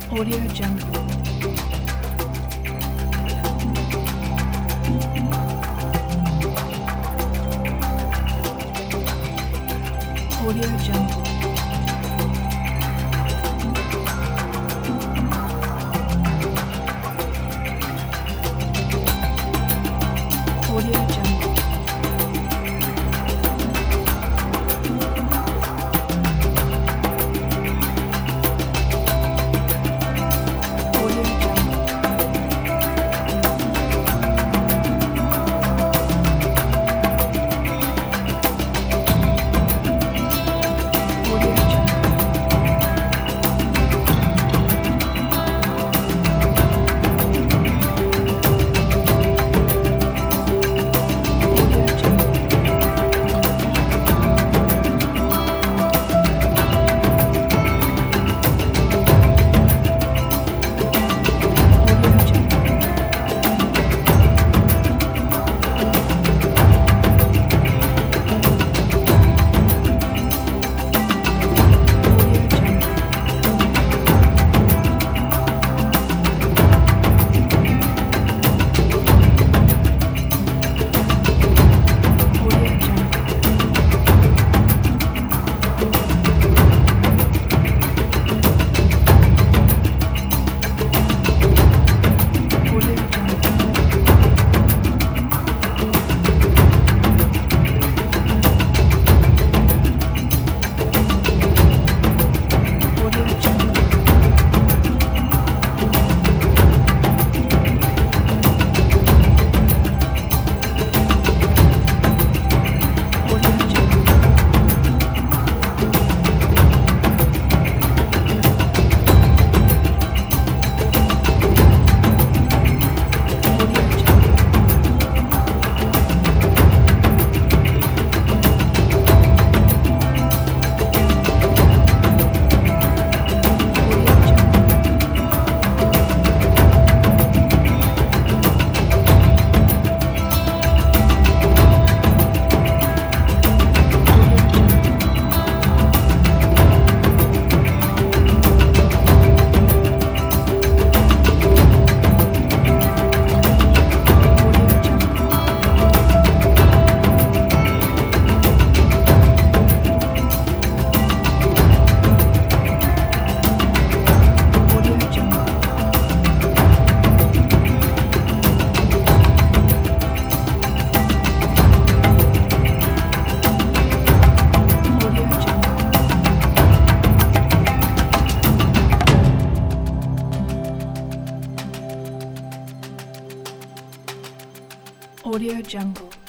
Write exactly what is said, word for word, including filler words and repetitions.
Audio Jungle. Audio Jungle. Audio Jungle. Audio Jungle. Audio Jungle. Audio Jungle. Audio Jungle. Audio Jungle. Audio Jungle. Audio Jungle. Audio Jungle. Audio Jungle. Audio Jungle. Audio Jungle. Audio Jungle. Audio Jungle. Audio Jungle. Audio Jungle. Audio Jungle.